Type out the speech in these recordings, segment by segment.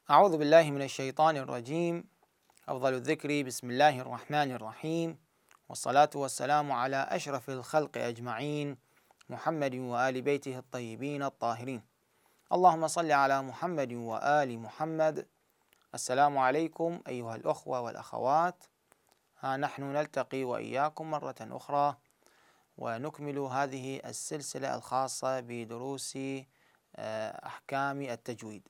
أعوذ بالله من الشيطان الرجيم. أفضل الذكر بسم الله الرحمن الرحيم، والصلاة والسلام على أشرف الخلق أجمعين، محمد وآل بيته الطيبين الطاهرين. اللهم صل على محمد وآل محمد. السلام عليكم أيها الأخوة والأخوات، ها نحن نلتقي وإياكم مرة أخرى ونكمل هذه السلسلة الخاصة بدروس أحكام التجويد.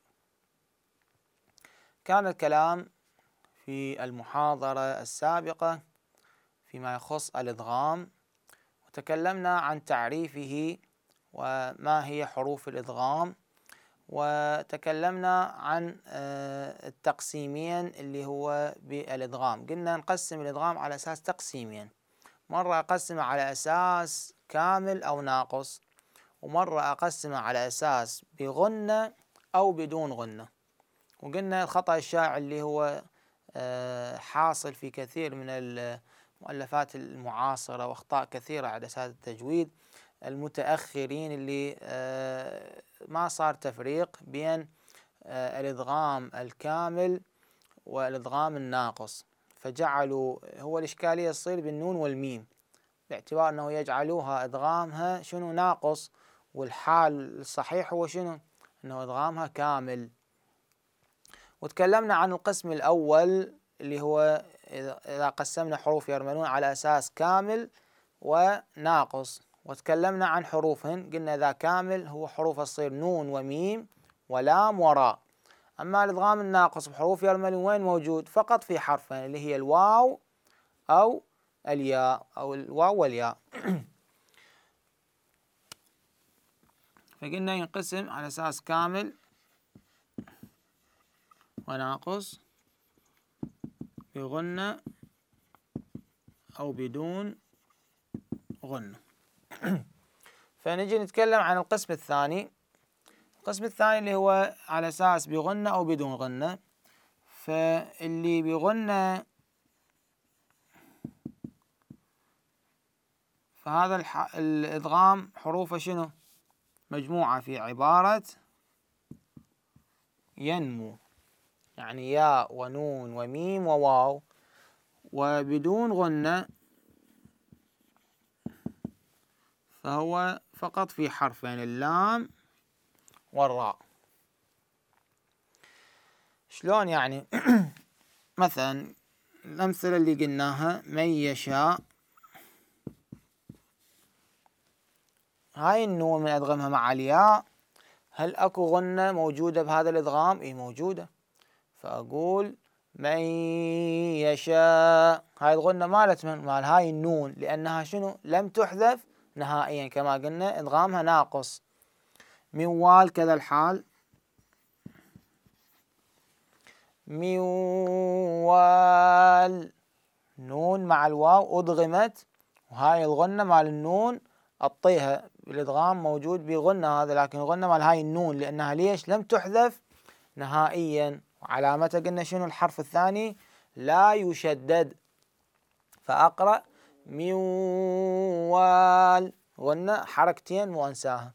كان الكلام في المحاضرة السابقة فيما يخص الإدغام، وتكلمنا عن تعريفه وما هي حروف الإدغام، وتكلمنا عن التقسيمين اللي هو بالإدغام. قلنا نقسم الإدغام على أساس تقسيمين، مرة أقسمه على أساس كامل أو ناقص، ومرة أقسمه على أساس بغنة أو بدون غنة. وقلنا الخطأ الشائع اللي هو حاصل في كثير من المؤلفات المعاصرة وأخطاء كثيرة على أساس التجويد، المتأخرين اللي ما صار تفريق بين الإدغام الكامل والإدغام الناقص، فجعلوا هو الإشكالية تصير بالنون والميم، باعتبار أنه يجعلوها إدغامها شنو ناقص، والحال الصحيح هو شنو أنه إدغامها كامل. وتكلمنا عن القسم الأول اللي هو إذا قسمنا حروف يرملون على أساس كامل وناقص، وتكلمنا عن حروفهن. قلنا إذا كامل هو حروف تصير نون وميم ولام وراء. أما الإدغام الناقص بحروف يرملون وين موجود؟ فقط في حرفين اللي هي الواو أو الياء، أو الواو والياء. فقلنا ينقسم على أساس كامل وناقص، بغنة أو بدون غنة. فنجي نتكلم عن القسم الثاني. القسم الثاني اللي هو على أساس بغنة أو بدون غنة. فاللي بغنة فهذا الإدغام حروفه شنو؟ مجموعة في عبارة ينمو، يعني ياء ونون وميم وواو. وبدون غنة فهو فقط في حرفين اللام والراء. شلون يعني؟ مثلا الأمثلة اللي قلناها: من يشاء، هاي النون من أدغمها مع الياء، هل أكو غنة موجودة بهذا الإدغام؟ إيه موجودة، فأقول من يشاء. هاي الغنة مالت من؟ مال هاي النون، لأنها شنو؟ لم تحذف نهائيا، كما قلنا إدغامها ناقص. من وال كذا الحال، من وال، نون مع الواو أدغمت، وهاي الغنة مال النون أعطيها بالإدغام موجود بغنة هذا، لكن الغنة مال هاي النون لأنها ليش؟ لم تحذف نهائيا. وعلامتها قلنا شنو؟ الحرف الثاني لا يشدد. فأقرأ من وال، غنة حركتين مو أنساها.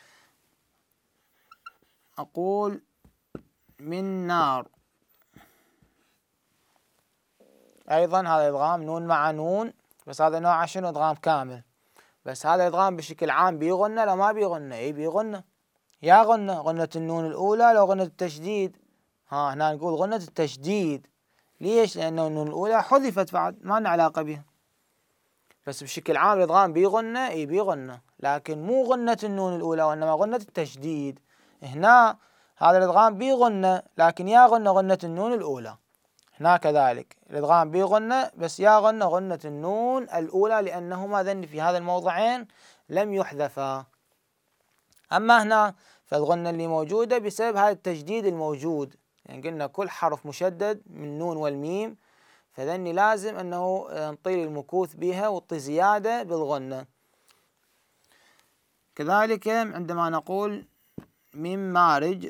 أقول من نار، أيضا هذا إدغام نون مع نون، بس هذا نوع شنو؟ إدغام كامل. بس هذا إدغام بشكل عام بيغنى لا ما بيغنى؟ إيه بيغنى. يا غنة النون الأولى لو غنة التشديد. هنا نقول غنة التشديد. ليش؟ لأنه النون الأولى حذفت بعد، ما لنا علاقة بها. بس بشكل عام الإدغام بيغنى؟ إيه بيغنى، لكن مو غنة النون الأولى وإنما غنة التشديد. هنا هذا الإدغام بيغنى، لكن يا غنة النون الأولى. هنا كذلك الإدغام بغنة، بس يا غنة النون الأولى، لأنهما ذن في هذا الموضعين لم يحذفا. أما هنا فالغنة اللي موجودة بسبب هذا التجديد الموجود، يعني قلنا كل حرف مشدد من نون والميم، فذني لازم أنه نطيل المكوث بها وطي زيادة بالغنة. كذلك عندما نقول من مارج،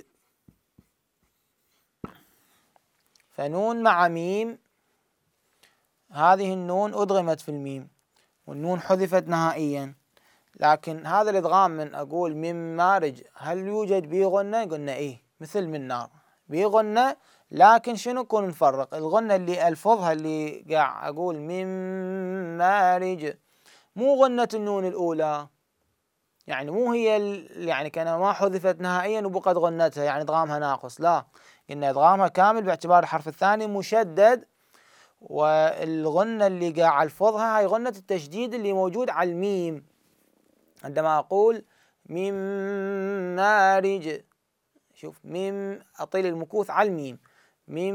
فنون مع ميم، هذه النون أدغمت في الميم والنون حذفت نهائيا، لكن هذا الإدغام من أقول من مارج هل يوجد به غنة؟ قلنا إيه، مثل من نار. بغنة، لكن شنو يكون نفرق الغنة اللي ألفظها اللي قاع أقول من مارج، مو غنة النون الأولى، يعني مو هي يعني كان ما حذفت نهائيا وبقت غنتها يعني إدغامها ناقص، لا، إن إدغامها كامل باعتبار الحرف الثاني مشدد، والغنة اللي قاع ألفظها هاي غنة التشديد اللي موجود على الميم. عندما أقول من مارج، شوف ميم أطيل المكوث على الميم، من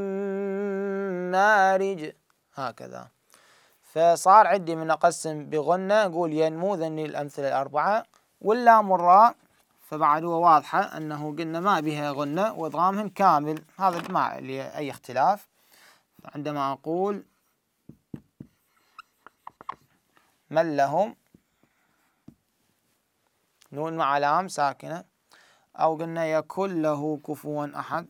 مارج هكذا. فصار عندي من أقسم بغنة أقول ينمو ذني الأمثلة الأربعة، واللام والراء فبعد هو واضحة أنه قلنا ما بها غنة وإدغامهن كامل، هذا ما لي أي اختلاف. عندما أقول من لهم نون مع لام ساكنة، أو قلنا يكن له كفوا أحد،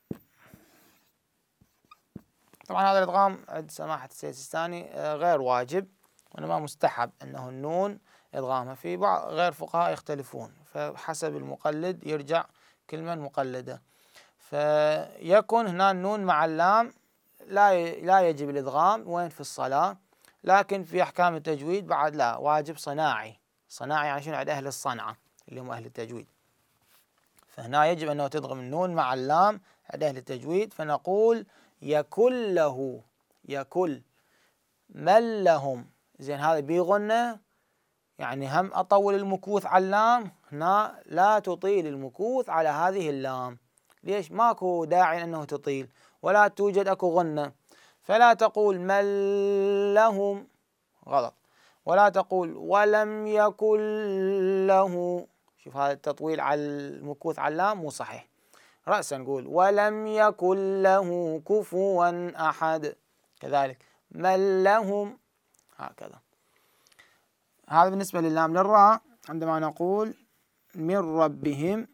طبعا هذا الإدغام عند سماحة السيد السيستاني غير واجب وإنما مستحب، أنه النون إدغامها، في بعض غير فقهاء يختلفون، فحسب المقلد يرجع كل من مقلده. فيكن هنا النون مع اللام لا يجب الإدغام وين في الصلاة، لكن في أحكام التجويد بعد لا، واجب صناعي يعني شنو عند أهل الصنعة اللي هم أهل التجويد، فهنا يجب أنه تدغم النون مع اللام عند أهل التجويد. فنقول يكن له، يكن من لهم، زين هذا بغنة يعني هم أطول المكوث على اللام، هنا لا تطيل المكوث على هذه اللام، ليش؟ ماكو داعي أنه تطيل ولا توجد أكو غنة، فلا تقول من لهم، غلط، ولا تقول ولم يكن له، شوف هذا التطويل على المكوث على اللام مو صحيح، رأسا نقول ولم يكن له كفوا أحد، كذلك من لهم هكذا. هذا بالنسبة لللام. للراء عندما نقول من ربهم،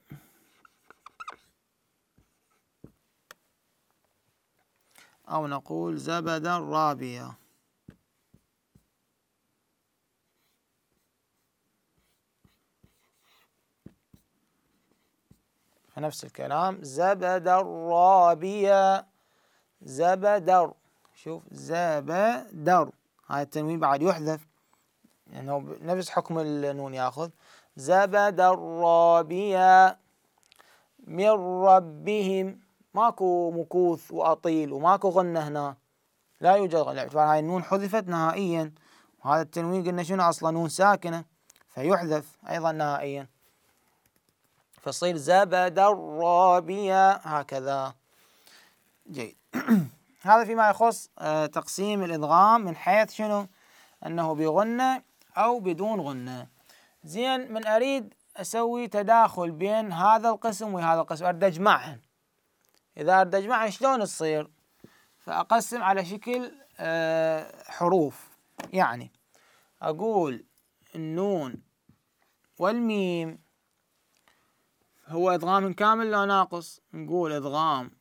أو نقول زبدا رابيا، فنفس الكلام زبدا رابيا، زبدر، شوف زبدر، هاي التنوين بعد يحذف لأنه يعني نفس حكم النون ياخذ، زبدر رابيا. من ربهم ماكو مكوث وأطيل وماكو غنة هنا، لا يوجد غنة باعتبار هاي النون حذفت نهائيا، وهذا التنوين قلنا شنو أصلا نون ساكنة فيحذف أيضا نهائيا، فصير زبدر رابيا هكذا. جيد. هذا فيما يخص تقسيم الإدغام من حيث شنو؟ أنه بغنة أو بدون غنة. زين، من أريد أسوي تداخل بين هذا القسم وهذا القسم، أريد أجمعهن، إذا أريد أجمعهن شلون تصير؟ فأقسم على شكل حروف، يعني أقول النون والميم هو إدغام كامل لا ناقص، نقول إدغام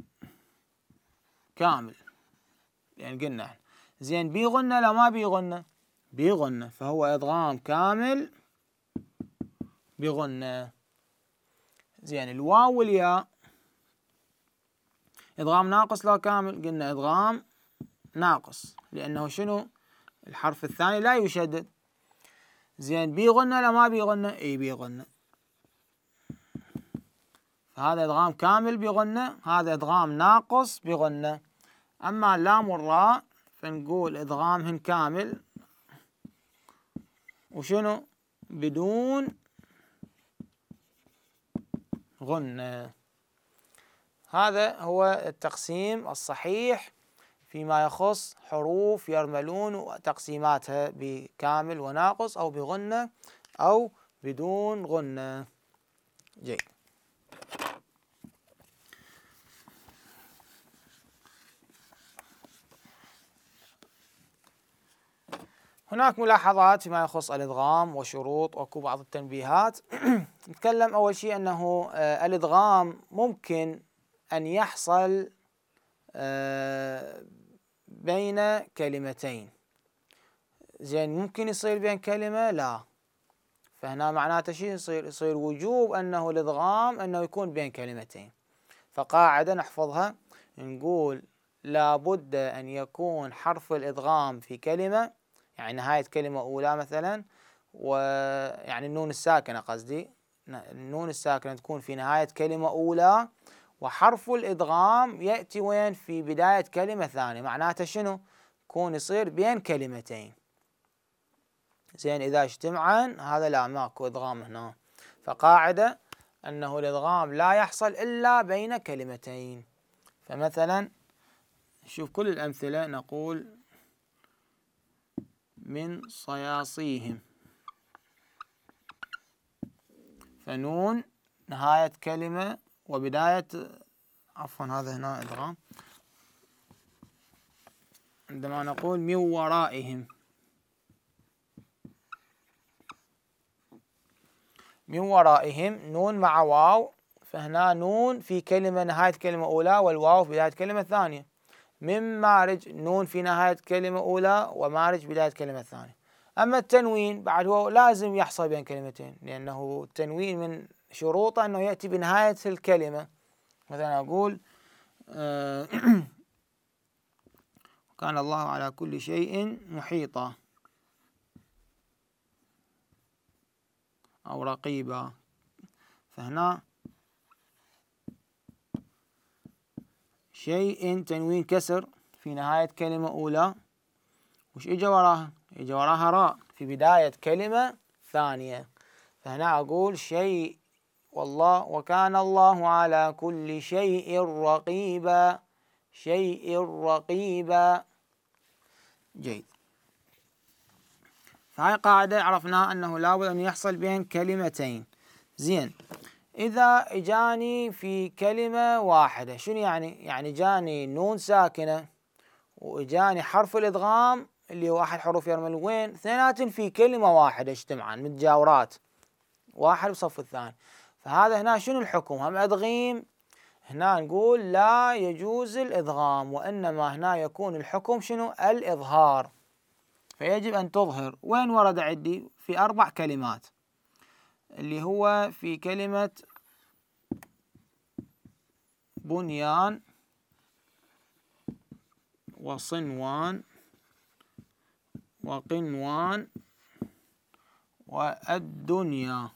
كامل يعني قلنا زين بغنة لا ما بغنة، بغنة، فهو إدغام كامل بغنة. زين الواو والياء إدغام ناقص لا كامل، قلنا إدغام ناقص لأنه شنو؟ الحرف الثاني لا يشدد. زين بغنة لا ما بغنة، اي بغنة، فهذا إدغام كامل بغنة، هذا إدغام ناقص بغنة. أما اللام والراء فنقول إدغامهن كامل وشنو؟ بدون غنة. هذا هو التقسيم الصحيح فيما يخص حروف يرملون وتقسيماتها بكامل وناقص أو بغنة أو بدون غنة. جيد. هناك ملاحظات فيما يخص الإدغام وشروط وأكو بعض التنبيهات. نتكلم أول شيء أنه الإدغام ممكن أن يحصل بين كلمتين، زين ممكن يصير بين كلمة لا، فهنا معناته شيء يصير وجوب أنه الإدغام أنه يكون بين كلمتين، فقاعدة نحفظها نقول لابد أن يكون حرف الإدغام في كلمة، يعني نهاية كلمة أولى مثلا، ويعني النون الساكنة قصدي، النون الساكنة تكون في نهاية كلمة أولى، وحرف الإدغام يأتي وين؟ في بداية كلمة ثانية. معناته شنو؟ يكون يصير بين كلمتين. زين إذا اجتمعن هذا لا، ماكو إدغام هنا. فقاعدة أنه الإدغام لا يحصل إلا بين كلمتين. فمثلا شوف كل الأمثلة، نقول من صياصيهم، فنون نهاية كلمة وبداية، عفوا هذا هنا إدغام. عندما نقول من ورائهم، من ورائهم نون مع واو، فهنا نون في كلمة نهاية كلمة أولى والواو في بداية كلمة ثانية. من مارج نون في نهاية كلمة أولى ومارج بداية كلمة ثانية. أما التنوين بعد هو لازم يحصل بين كلمتين، لأنه التنوين من شروطه أنه يأتي بنهاية الكلمة. مثلا أقول كان الله على كل شيء محيطا أو رقيبا، فهنا شيء تنوين كسر في نهاية كلمة أولى، وش إجا وراها؟ إجا وراها راء في بداية كلمة ثانية. فهنا أقول شيء والله وكان الله على كل شيء رقيبا، شيء رقيبا. جيد. فهاي قاعدة عرفناها أنه لابد أن يحصل بين كلمتين. زين، إذا إجاني في كلمة واحدة شنو يعني؟ يعني جاني نون ساكنة وإجاني حرف الإدغام اللي هو أحد حروف يرمل، وين؟ اثنيناتن في كلمة واحدة اجتمعان متجاورات، واحد بصف الثاني. فهذا هنا شنو الحكم؟ هم أدغيم؟ هنا نقول لا يجوز الإدغام، وإنما هنا يكون الحكم شنو؟ الإظهار. فيجب أن تظهر. وين ورد عندي؟ في 4 كلمات، اللي هو في كلمة بنيان وصنوان وقنوان والدنيا.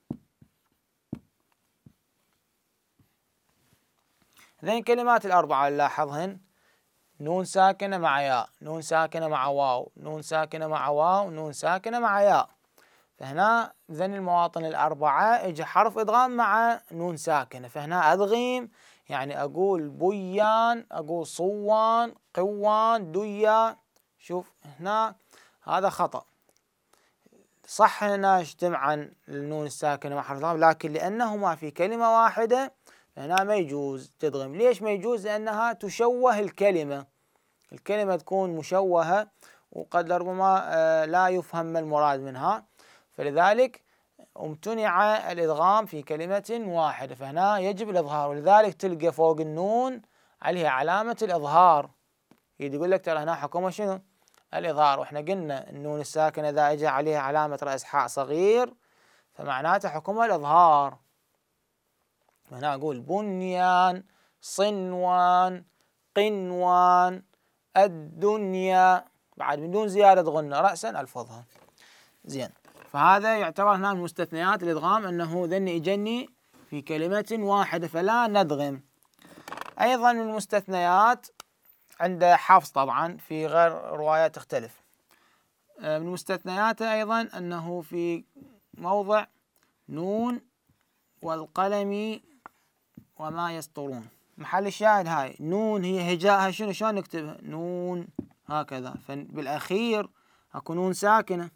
هذين كلمات ال4 نلاحظهن نون ساكنة مع ياء، نون ساكنة مع واو، نون ساكنة مع واو، نون ساكنة مع ياء. فهنا ذن المواطن ال4 اجى حرف إدغام مع نون ساكنة، فهنا أدغيم، يعني أقول بيان، أقول صوان، قوان، ديا. شوف هنا هذا خطأ. صح هنا اجتمعا النون الساكنة مع حرف الإدغام، لكن لأنهما في كلمة واحدة هنا ما يجوز تدغم. ليش ما يجوز؟ لأنها تشوه الكلمة، الكلمة تكون مشوهة وقد ربما لا يفهم ما المراد منها، فلذلك امتنع الإدغام في كلمة واحدة، فهنا يجب الإظهار. ولذلك تلقى فوق النون عليها علامة الإظهار، يقول لك ترى هنا حكمها شنو؟ الإظهار. وإحنا قلنا النون الساكنة إذا إجا عليها علامة رأس حاء صغير فمعناته حكمها الإظهار. هنا أقول بنيان، صنوان، قنوان، الدنيا، بعد من دون زيادة غنة رأسا ألفظها. زين، فهذا يعتبر هنا من مستثنيات الإدغام، أنه ذني إجني في كلمة واحدة فلا ندغم. أيضا من المستثنيات عند حفص طبعا، في غير روايات تختلف. من مستثنياته أيضا أنه في موضع نون والقلم وما يسطرون، محل الشاهد هاي نون هي هجاءها شنو؟ شلون نكتبها؟ نون هكذا، فبالأخير اكو نون ساكنة،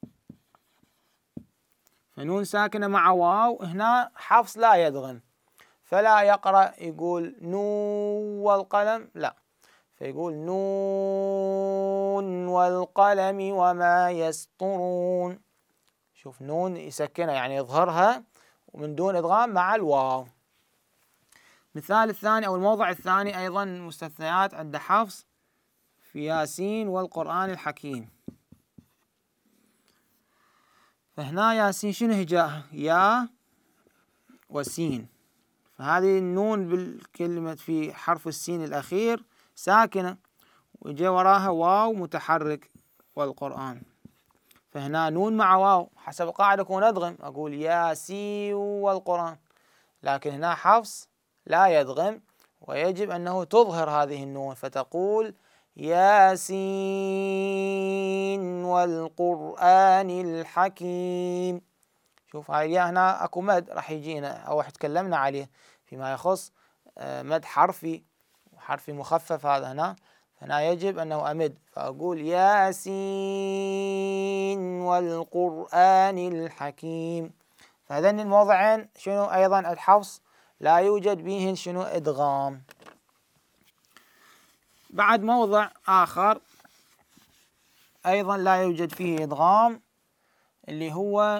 فنون ساكنة مع واو. هنا حفص لا يدغم، فلا يقرأ يقول نون والقلم، لا، فيقول نون والقلم وما يسطرون. شوف نون يسكنها يعني يظهرها ومن دون إدغام مع الواو. مثال الثاني أو الموضع الثاني أيضا مستثنيات عند حفص في ياسين والقرآن الحكيم. فهنا ياسين شنو هجاءها؟ يا وسين، فهذه النون بالكلمة في حرف السين الأخير ساكنة، وجاء وراها واو متحرك والقرآن، فهنا نون مع واو حسب القاعدة أكون أدغم، أقول ياسين والقرآن، لكن هنا حفص لا يدغم ويجب أنه تظهر هذه النون فتقول ياسين والقرآن الحكيم. شوف هاي الياء هنا اكو مد راح يجينا او تكلمنا عليه فيما يخص مد حرفي وحرفي مخفف، هنا يجب انه امد، فاقول ياسين والقرآن الحكيم. فهذين الموضعين شنو ايضا الحفص لا يوجد بهن شنو ادغام. بعد موضع آخر أيضا لا يوجد فيه إدغام اللي هو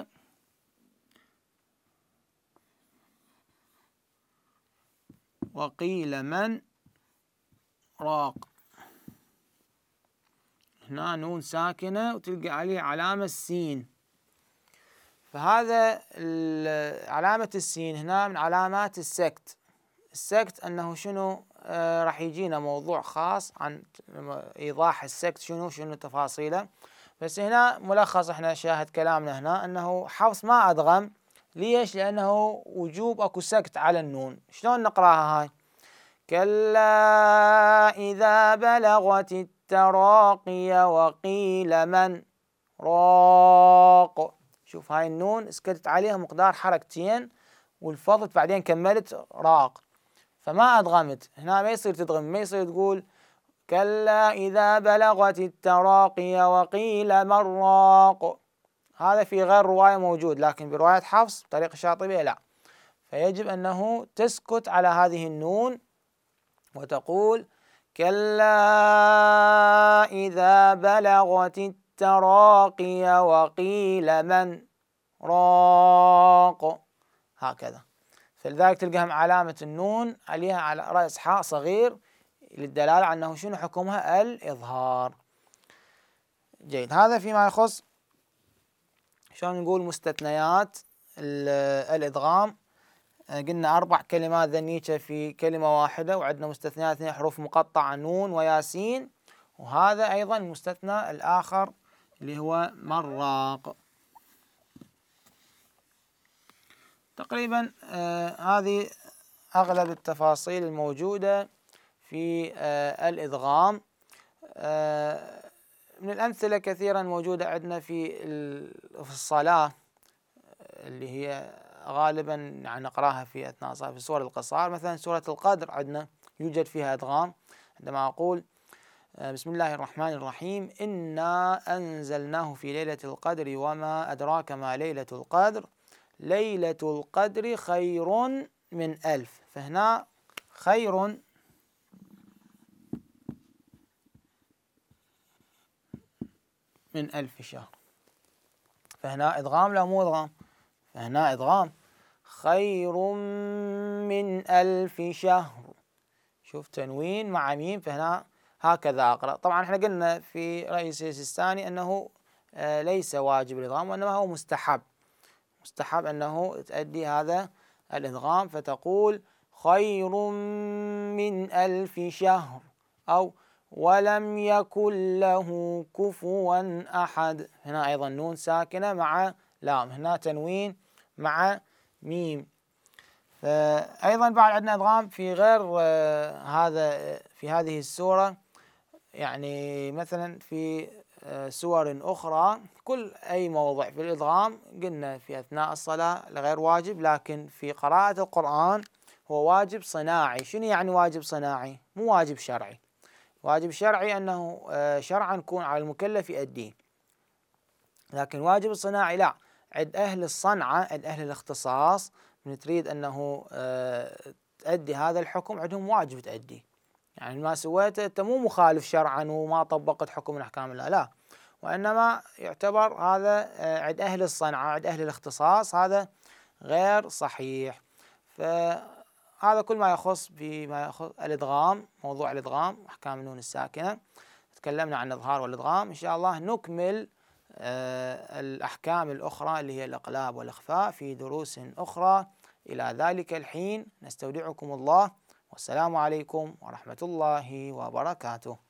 وقيل من راق، هنا نون ساكنة وتلقى عليه علامة السين، فهذا علامة السين هنا من علامات السكت. السكت أنه شنو راح يجينا موضوع خاص عن إيضاح السكت شنو تفاصيله، بس هنا ملخص احنا شاهد كلامنا هنا أنه حفص ما أدغم. ليش؟ لأنه وجوب أكو سكت على النون. شلون نقراها هاي؟ كلا إذا بلغت التراقي وقيل من راق. شوف هاي النون سكتت عليها مقدار حركتين والفضت بعدين كملت راق، فما أدغمت. هنا ما يصير تدغم، ما يصير تقول كلا إذا بلغت التراقي وقيل من راق، هذا في غير رواية موجود، لكن برواية حفص بطريقة الشاطبية لا، فيجب أنه تسكت على هذه النون وتقول كلا إذا بلغت التراقي وقيل من راق، هكذا. فلذلك تلقاهم علامة النون عليها على رأس حاء صغير للدلالة على أنه شنو حكمها الإظهار. جيد، هذا فيما يخص شلون نقول مستثنيات الإدغام. قلنا 4 كلمات ذنيشة في كلمة واحدة، وعندنا مستثنيات 2 حروف مقطعة نون وياسين، وهذا أيضا المستثنى الآخر اللي هو مراق. تقريبا هذه أغلب التفاصيل الموجودة في الإدغام. من الأمثلة كثيرا موجودة عندنا في الصلاة اللي هي غالبا يعني نقراها في أثناء الصلاة في سور القصار. مثلا سورة القدر عندنا يوجد فيها إدغام، عندما أقول بسم الله الرحمن الرحيم إنا أنزلناه في ليلة القدر وما أدراك ما ليلة القدر ليلة القدر خير من 1000، فهنا خير من 1000 شهر، فهنا إدغام لا مو إدغام؟ فهنا إدغام خير من 1000 شهر. شوف تنوين مع ميم، فهنا هكذا أقرأ. طبعا احنا قلنا في رأي السيستاني أنه ليس واجب الإدغام وإنما هو مستحب أنه تؤدي هذا الإدغام، فتقول خير من 1000 شهر، أو ولم يكن له كفوا أحد. هنا أيضا نون ساكنة مع لام، هنا تنوين مع ميم. أيضا بعد عندنا إدغام في غير هذا في هذه السورة، يعني مثلا في سور أخرى كل أي موضع في الإدغام قلنا في أثناء الصلاة لغير واجب، لكن في قراءة القرآن هو واجب صناعي. شنو يعني واجب صناعي؟ مو واجب شرعي. واجب شرعي أنه شرعا يكون على المكلف يؤديه، لكن واجب الصناعي لا، عند أهل الصنعة عند أهل الاختصاص من تريد أنه تؤدي هذا الحكم عندهم واجب تؤديه، يعني ما سويته أنت مو مخالف شرعا وما طبقت حكم من أحكام الله، لا، وإنما يعتبر هذا عند أهل الصنعة عند أهل الاختصاص هذا غير صحيح. فهذا كل ما يخص بما يخص الإدغام، موضوع الإدغام أحكام النون الساكنة. تكلمنا عن الإظهار والإدغام، إن شاء الله نكمل الأحكام الأخرى اللي هي الإقلاب والإخفاء في دروس أخرى إلى ذلك الحين نستودعكم الله، والسلام عليكم ورحمة الله وبركاته.